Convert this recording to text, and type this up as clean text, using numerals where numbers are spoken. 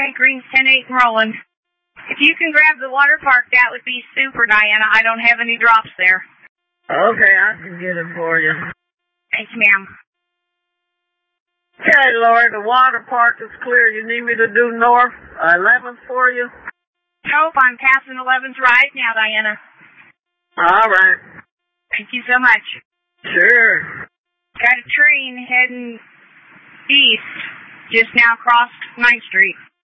Green's 10-8 and rolling. If you can grab the water park, that would be super, Diana. I don't have any drops there. Okay, I can get it for you. Thank you, ma'am. Okay, Lori, the water park is clear. You need me to do north 11th for you? Nope, I'm passing 11th right now, Diana. All right. Thank you so much. Sure. Got a train heading east, just now crossed 9th Street.